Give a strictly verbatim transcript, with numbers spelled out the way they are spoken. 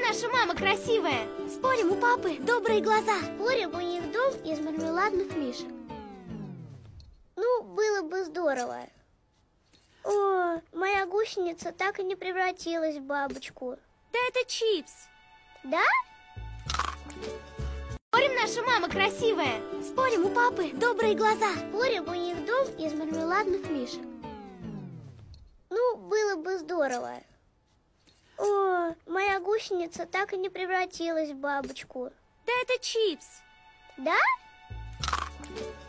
наша мама красивая. Спорим, у папы добрые глаза. Спорим, у них дом из мармеладных мишек. Ну, было бы здорово. О, моя гусеница так и не превратилась в бабочку. Да это Чипс. Да? Спорим, наша мама красивая. Спорим, у папы добрые глаза. Спорим, у них дом из мармеладных мишек. Ну, было бы здорово. О, моя гусеница так и не превратилась в бабочку. Да это Чипс. Да?